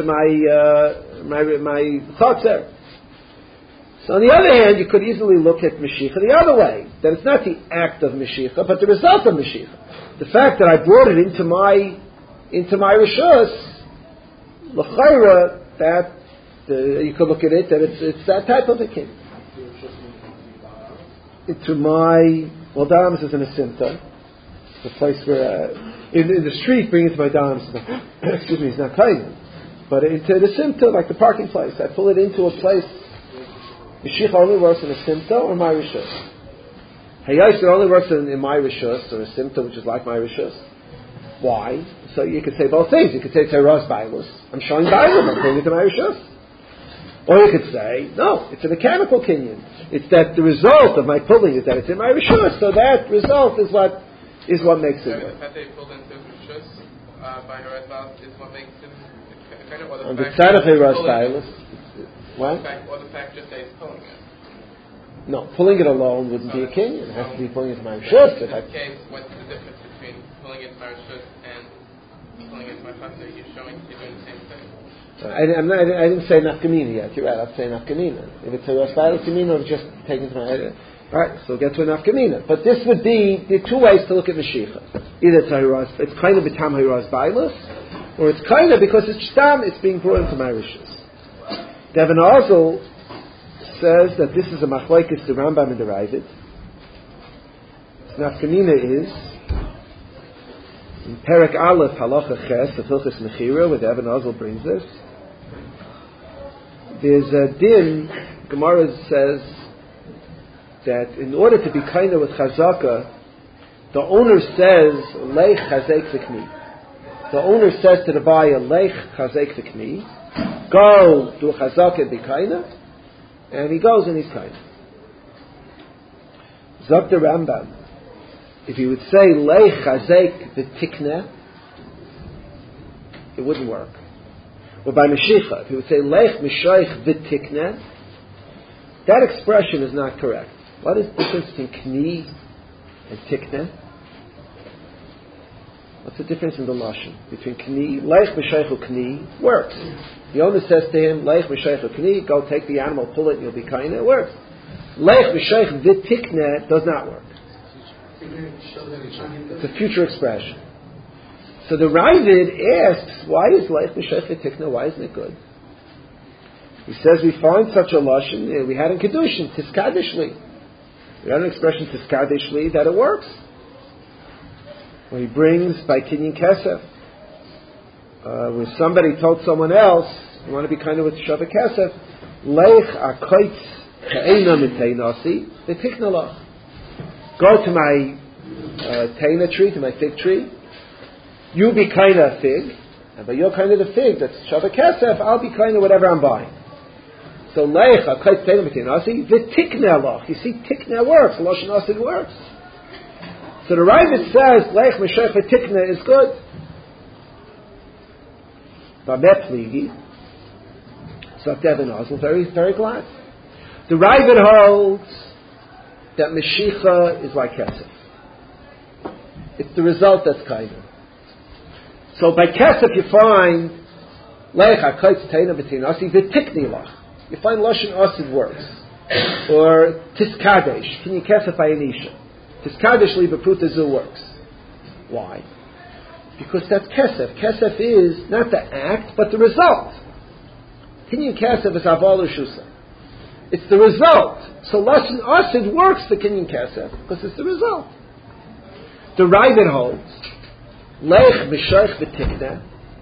Chotzer. So on the other hand, you could easily look at Mashiach the other way, that it's not the act of Mashiach, but the result of Mashiach. The fact that I brought it into my Rishus, l'chayra, that you could look at it that it's that type of a king. Into my Damas is in a Simta, the place where in the street bring it to my Damas. Excuse me, it's not kind, but into the Simta, like the parking place, I pull it into a place. Mashiach only works in a Simta or my Rishus. Hayos only works in my Rishus or a Simta which is like my Rishus. Why? So you could say both things. You could say it's Hayos Bailus. I'm showing Bailus. I'm pulling it to my Rishus. Or you could say, no, it's a mechanical kinyan. It's that the result of my pulling is that it's in my Rishus. So that result is what makes it. The fact that you pulled into Rishus by Hayos Bailus is what makes it kind of on the side of Hayos Bailus. What? Or the fact just that he's pulling it. No, pulling it alone wouldn't be a kinyan. It has to be pulling it to my Rishus. In this case, what's the difference between pulling it to my Rishus and pulling it to my Chutner? You're doing the same thing. I didn't say nafkamina yet. You're right. I'll say nafkamina. If it's a rasbailus kamina, I'm just taking it to my head. All right, so we'll get to a nafkamina. But this would be the two ways to look at Mashiach. Either it's kind of betam hayras bailus, or it's kind of because it's stam, it's being brought into my rishus. Devin Ozel says that this is a machlokes the Rambam and the Ravid. Nafkamina is in Perek Aleph Halacha Ches of Hilchos Mechira, where Devin Ozel brings this. There's a din, Gemara says that in order to be kind of with Chazaka, the owner says, Leich Chazek V'kni. The owner says to the buyer, Leich Chazek V'kni, go do Chazaka and be kind of, and he goes and he's kind of. Zok the Rambam, if he would say, Leich Chazek V'tikne, it wouldn't work. Or by Mashiach, if he would say Leich Mishaych V'tikne, that expression is not correct. What is the difference between Kni and Tikne? What's the difference in the Lashon? Between Kni, Leich Mishaych Kni works. The owner says to him, Leich Mishaych Kni, go take the animal, pull it, and you'll be kind. It works. Leich Mishaych V'tikne does not work. It's a future expression. So the Ravid asks, why is Leich Mishaych V'tikne, why isn't it good? He says we find such a lashon we had in Kedushin, Tiskadishli. We had an expression Tiskadishli that it works. When he brings by Kinyan Kesef, where somebody told someone else, you want to be kind of with Shavah Kesef, Leich Akoitz Ka'ena Miteinasi V'tikne Lach. Go to my Teina tree, to my fig tree. You be kind of fig, And by your kind of the fig that's Shava Kesef, I'll be kind of whatever I'm buying. So Leicha, Kait Teina B'Tein Asi, V'tikna Loch. You see, Tikna works, Lashon Asid works. So the Ravid says, Leich Meshech V'tikna is good. Babet Pligi. So Devin Osel, very, very glad. The Ravid holds that Meshicha is like Kesef. It's the result that's kind of. So by Kesef you find Leicha, Kait Teina B'Tein Asi, V'tikni Loch. You find Lashon Asid works. Or Tiskadesh. Can you Kesef by Anisha? Tiskadesh li b'pruta zu works. Why? Because that's Kesef. Kesef is not the act, but the result. Kinyan Kesef is Aval Shusa. It's the result. So Lashon Asid works for Kinyan Kesef because it's the result. The Ravid holds Leich B'Shaych V'Tikna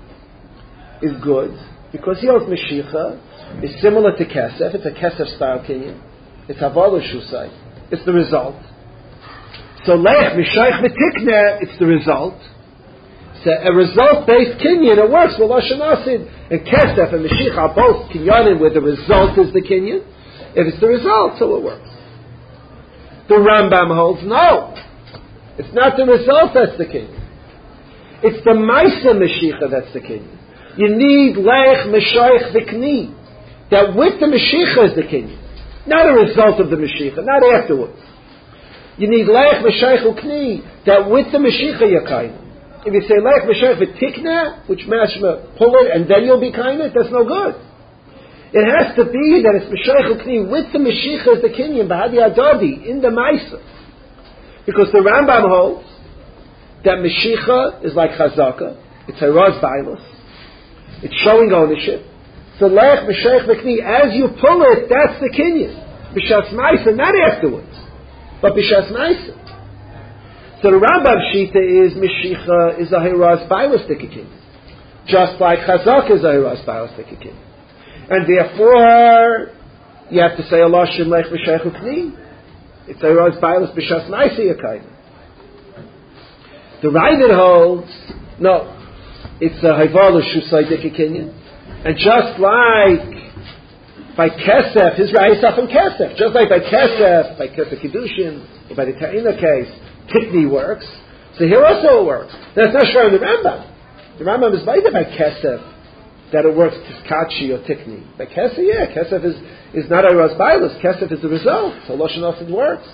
is good because he holds Meshicha is similar to Kesef. It's a Kesef style Kinyan. It's Aval Shusai. It's the result. So Leich Mishaych V'Tikna, it's the result. So a result-based Kinyan, it works with Lashon Asid. And Kesef and Meshicha are both Kinyanim where the result is the Kinyan. If it's the result, so it works. The Rambam holds, no. It's not the result that's the Kinyan. It's the Maisa Meshicha that's the Kinyan. You need Leich Mishaych V'Kni. That with the Meshicha is the Kinyan. Not a result of the Meshicha, not afterwards. You need Leich Meshaych Ukni, that with the Meshicha you're kind. If you say Leich Meshaych V'Tikna, which mashma, pull it and then you'll be kind, that's no good. It has to be that it's Meshaych Ukni with the Meshicha as the Kinyan, Bahadi Adadi, in the Maisa. Because the Rambam holds that Meshicha is like Chazaka, it's Haraz Bailus, it's showing ownership. So Leich Meshaych V'Kni, as you pull it, that's the Kinyan. B'Shas Maisa, not afterwards. But B'Shas Maisa. So the Rambam Shita is Meshicha is a Hiraz Bailus Dikakin. Just like Chazak is a Hiraz Bailus Dikakin. And therefore, you have to say Allah Shem Lech V'Shech Ukni. It's a Hiraz Bailus B'Shas Maisa Yakayin. The Ravid holds, no, it's a Hivala Shusai Dikakin. And just like by Kesef, his Ra'isaf and Kesef. Just like by Kesef Kiddushin, or by the Ta'ina case, Tikni works. So here also it works. That's not sure in the Rambam. The Rambam is by Kesef that it works Tiskachi or Tikni. By Kesef, yeah, Kesef is not a Ras Bailus. Kesef is the result. So Lashon Asid works.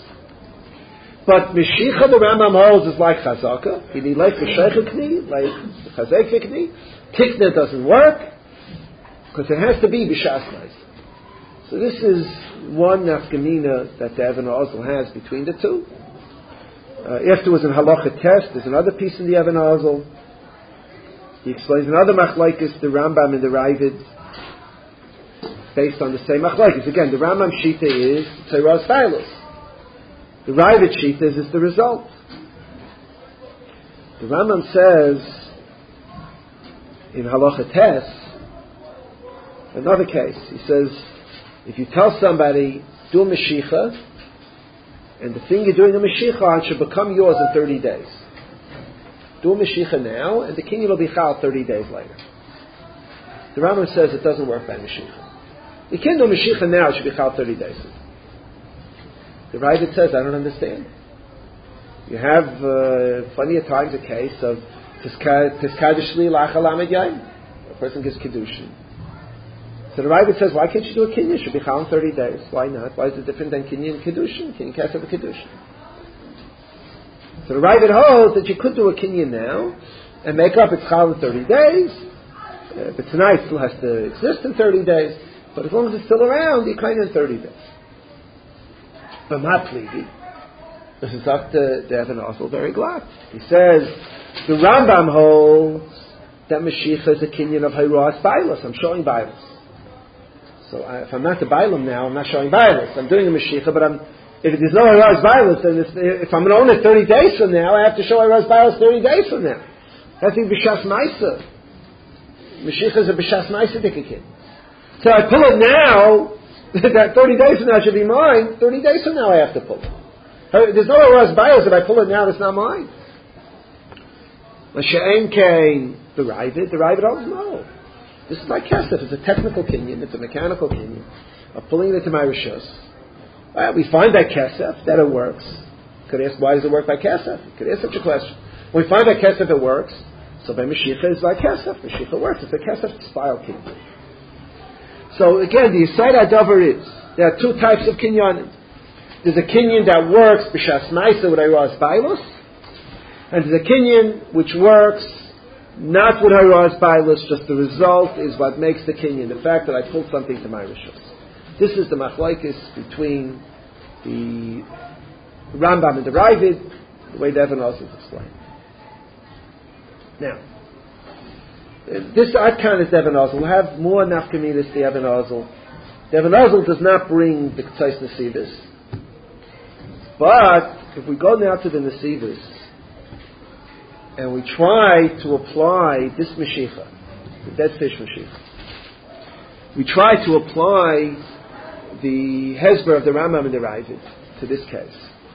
But Meshicha, the Rambam holds, is like Chazaka. You need like V'Sheichukni, like Chazek Vikni. Tikna doesn't work because it has to be B'Shas Maisa. So this is one nafkamina that the Even HaOzel has between the two. Afterwards in Halacha Test, there's another piece in the Even HaOzel. He explains another machlokes, the Rambam and the Ravid, based on the same machlokes. Again, the Rambam Shita is Teiras Bailus. The Ravid Shita is the result. The Rambam says in Halacha Test, another case, he says, if you tell somebody, do a Meshicha, and the thing you're doing a Meshicha on should become yours in 30 days. Do a Meshicha now, and the king will be Chal 30 days later. The Rambam says it doesn't work by Meshicha. You can't do a Meshicha now, it should be Chal 30 days. The Ravid says, I don't understand. You have plenty of times a case of Tiskadish Li Lachal Amid Yain. A person gives Kiddushin. So the Ravid says, why can't you do a Kinyan? It should be Chal in 30 days. Why not? Why is it different than Kinyan and Kiddushin? Kinyan can't have a Kiddushin. So the Ravid holds that you could do a Kinyan now and make up its Chal in 30 days. But tonight still has to exist in 30 days. But as long as it's still around, you kind in 30 days. But Matligi, this is up to the Even HaOzel very glad. He says, the Rambam holds that Mashiach is a Kinyan of Hiras Bailus. I'm showing Bailus. So if I'm not the Bailam now, I'm not showing Bailus. I'm doing a Mashiach, but if there's no Hiras Bailus, then if I'm going to own it 30 days from now, I have to show Hiras Bailus 30 days from now. That's in B'Shas Maisa. Mashiach is a B'Shas Maisa Dikakin. So I pull it now, that 30 days from now should be mine, 30 days from now I have to pull it. There's no Hiras Bailus, if I pull it now, it's not mine. L'she'en kein the Ravid holds no. This is like kesef. It's a technical kinyan. It's a mechanical kinyan of pulling it into my rishus. We find that kesef, that it works. Could ask, why does it work by kesef? Could ask such a question. When we find that kesef, it works. So by Mashiach is like kesef. Mashiach works. It's a kesef style kinyan. So again, the Yisayid HaDavar is, there are two types of kinyanim. There's a kinyan that works b'shas ma'isa with Hayras Bailus, and there's a kinyan which works not with Hayras Bailus, just the result is what makes the kinyan, the fact that I pulled something to my rishus. This is the machlokes between the Rambam and the Ravid, the way the Even HaOzel is explained. Now, this Adkan is the Even HaOzel. We'll have more nafkaminas the Even HaOzel. The Even HaOzel does not bring the K'tzais Nesivos. But if we go now to the Nesivos and we try to apply this Meshicha, the dead fish Meshicha, we try to apply the Hezber of the Rambam and the Ravid to this case.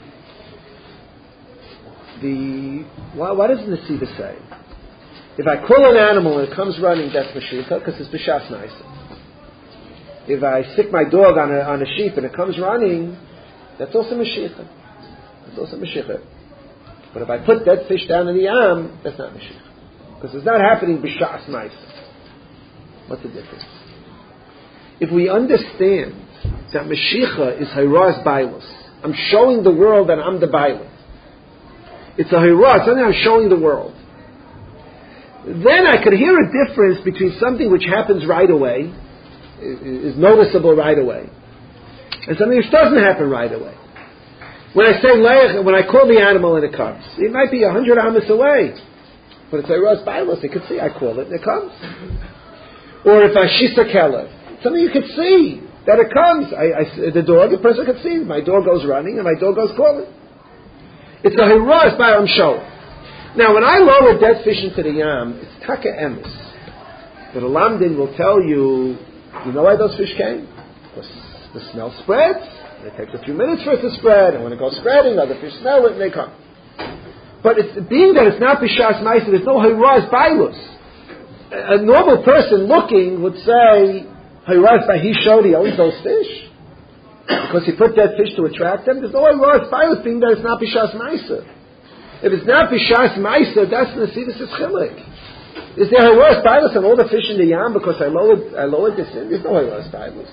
What does the Nesivos say? If I call an animal and it comes running, that's Meshicha, because it's B'shas Ma'isa. If I stick my dog on a sheep and it comes running, that's also Meshicha. That's also Meshicha. But if I put dead fish down in the Yam, that's not Meshicha. Because it's not happening B'shas Ma'isa. What's the difference? If we understand that Meshicha is Hayras Bailus, I'm showing the world that I'm the Bailut. It's a Hayras, something I'm showing the world. Then I could hear a difference between something which happens right away, is noticeable right away, and something which doesn't happen right away. When I say leich, when I call the animal and it comes, it might be 100 amas away, but it's a Hayras Bailus. You can see I call it and it comes. Or if I shisa kelev, something you can see that it comes. The dog, the person can see. My dog goes running and my dog goes calling. It's a Hayras Bailus I'm showing. Now, when I lower dead fish into the Yam, it's taka emes. But a lamdin will tell you, you know why those fish came? Because the smell spreads. It takes a few minutes for it to spread, and when it goes spreading, other fish smell it and they come. But being that it's not b'shas ma'isa, there's no Hayras Bailus. A normal person looking would say, Hayras Bailus, he showed he owns those fish. Because he put dead fish to attract them. There's no Hayras Bailus being that it's not b'shas ma'isa. If it's not b'shas ma'isa, that's Nesivos is chilik. Is there Hayras Bailus on all the fish in the Yam because I lowered this in? There's no Hayras Bailus.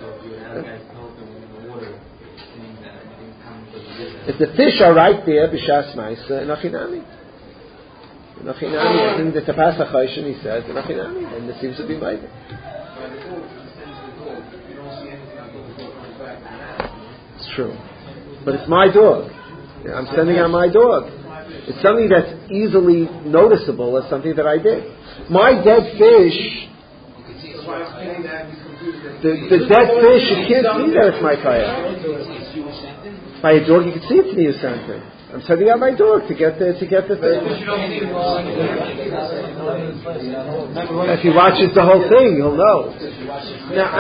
If the fish are right there, b'shas ma'isa, nachinami. I think the Tapas HaChayshin, he says, nachinami, and Nesivos would be right. It's true. But it's my dog. I'm sending out my dog. It's something that's easily noticeable as something that I did. My dead fish, the dead fish, you can't see that it's my kaya. By a dog, you can see it's me who sent it. I'm sending out my dog to get the thing. If he watches the whole thing, he'll know. Now,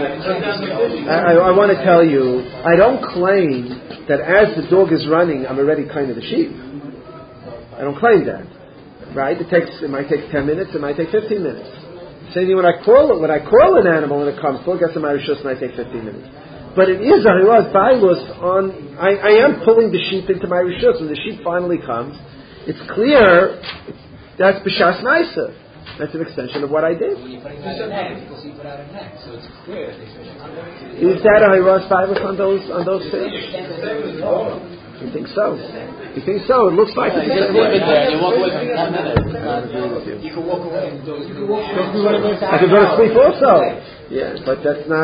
I want to tell you, I don't claim that as the dog is running, I'm already kind of the sheep. I don't claim that, right? It might take 10 minutes, it might take 15 minutes. Same thing when I call an animal and it comes, still gets to my rishus, it might take 15 minutes. But it is a Hayras Bailus on. I am pulling the sheep into my rishus. When the sheep finally comes, it's clear that's b'shas ma'isa. That's an extension of what I did. When you put it out a neck, because you put out a neck, so it's clear. Is that a Hayras Bailus on those fish? You think so? You think so? It looks like it's just leave it there. You walk away from 10 minutes. I agree with you. You can walk away. I can go to sleep also. Yeah, but that's not.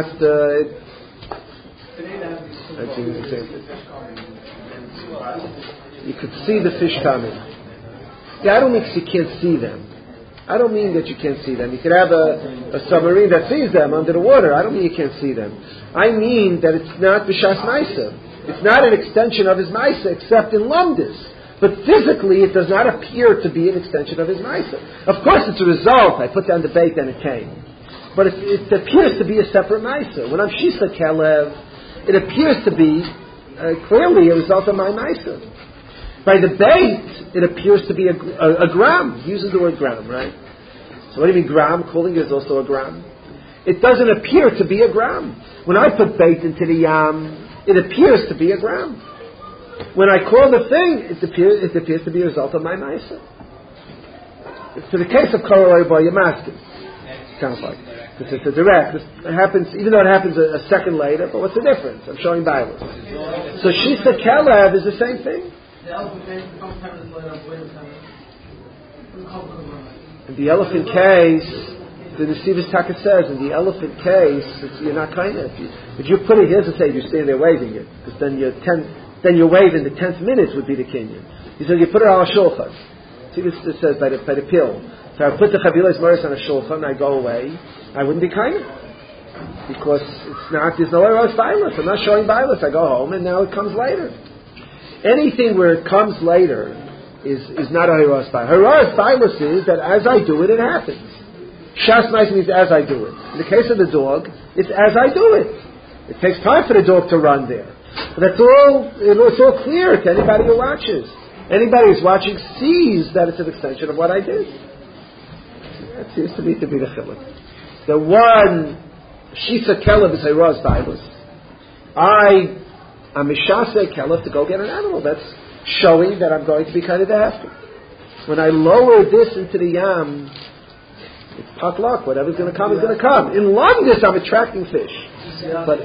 You could see the fish coming. Yeah, I don't mean you can't see them. I don't mean that you can't see them. You could have a submarine that sees them under the water. I don't mean you can't see them. I mean that it's not b'shas ma'isa. It's not an extension of his ma'isa except in lumdis. But physically, it does not appear to be an extension of his ma'isa. Of course, it's a result. I put down the bait and it came. But it appears to be a separate ma'isa. When I'm shisa kelev, it appears to be clearly a result of my ma'isa. By the bait, it appears to be a gram. He uses the word gram, right? So what do you mean gram? Calling is also a gram. It doesn't appear to be a gram. When I put bait into the yam, it appears to be a gram. When I call the thing, it appears to be a result of my ma'aser. To the case of Korolai Bar Yamaskin, sounds like. Because it's a direct. It happens, even though it happens a second later, but what's the difference? I'm showing Bibles. So Shisa Kelev is the same thing. In the elephant case, the Nesivos Taka says, in the elephant case, you're not kind of. If you put it, he doesn't say you stand there waving it, because then your wave in the 10th minute would be the kinyan. He said you put it on a shulchan. See this it says by the pill. So I put the chavilas moris on a shulchan, I go away, I wouldn't be kind of. Because there's no eros violence. I'm not showing violence. I go home and now it comes later. Anything where it comes later is not a eros violence. Eros violence is that as I do it, it happens. Shas nice means as I do it. In the case of the dog, it's as I do it. It takes time for the dog to run there. But it's all clear to anybody who watches. Anybody who's watching sees that it's an extension of what I did. That seems to me to be the chiluk. The one Shisa Kelev is Eros Bailus. I'm Mishase Kelev to go get an animal. That's showing that I'm going to be kind of hefty. When I lower this into the yam, it's potluck. Whatever's going to come is going to come. In Londis, I'm attracting fish. But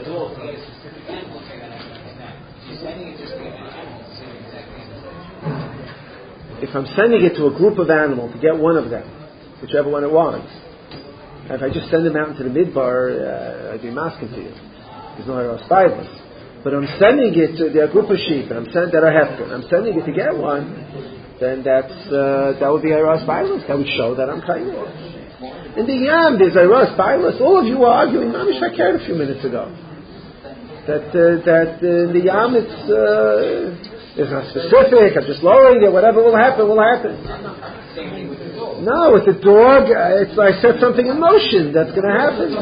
if I'm sending it to a group of animals to get one of them, whichever one it wants, and if I just send them out into the midbar, I'd be masking to you. There's no eros bailus. But I'm sending it to a group of sheep, and that are hefker. I'm sending it to get one. Then that would be eros bailus. That would show that I'm kind of. In the yam, there's eros bailus. All of you were arguing. Mamish, I cared a few minutes ago. That in the yam it's not specific. I'm just lowering it. Whatever will happen, will happen. No, with the dog, I set something in motion. That's going to happen.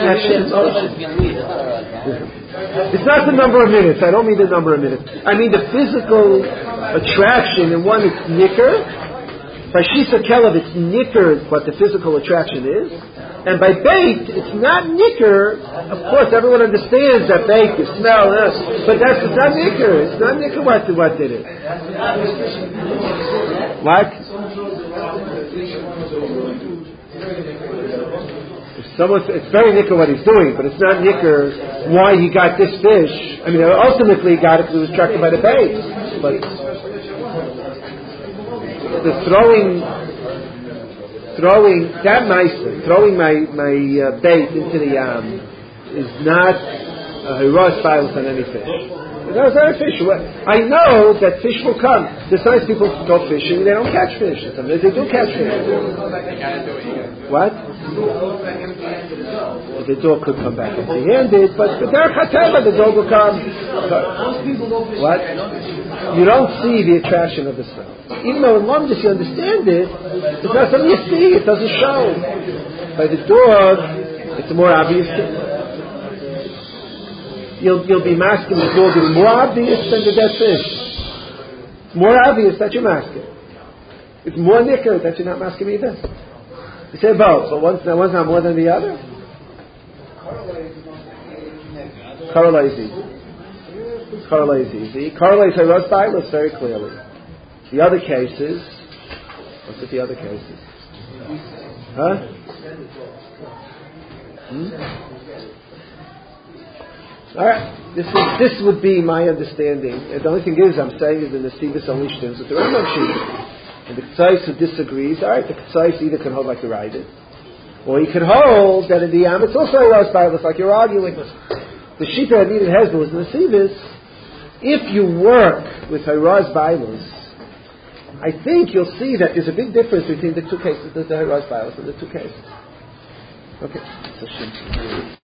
It's not the number of minutes. I don't mean the number of minutes. I mean the physical attraction. In one, it's nicker. By Shisa Kelev, it's nicker what the physical attraction is. And by bait, it's not nicker. Of course, everyone understands that bait, you smell this. But it's not nicker. It's not nicker what did it. What? It's very nicker what he's doing, but it's not nicker why he got this fish. I mean, ultimately he got it because he was attracted by the bait. But the throwing my bait into the yam is not a heroic violence on any fish. There's other fish. I know that fish will come. There's sometimes people go fishing, they don't catch fish. Sometimes they do catch fish. What? The dog could come back empty-handed, but the dog will come. What? You don't see the attraction of the smell. Even though in Londis you understand it, it's not something you see, it doesn't show. By the dog, it's more obvious. You'll be masking the dog is more obvious than the dead fish. More obvious that you're masking. It's more nicker that you're not masking either. You say both, but one's not more than the other. Korolai is easy. Korolai is easy. Korolai is Eros Bailus very clearly. The other cases, what's with the other cases? Huh? All right. This would be my understanding. And the only thing is, I'm saying is in the Nesivos only shtims with the Rambam Shita. And the Ketzais who disagrees, all right, the Ketzais either can hold like the Raided, or he can hold that in the Yam it's also Eros Bailus, like you're arguing. The Shita that needed Hezbollah is Nesivos. If you work with Eros Bailus, I think you'll see that there's a big difference between the two cases, the Eros Bailus and the two cases. Okay.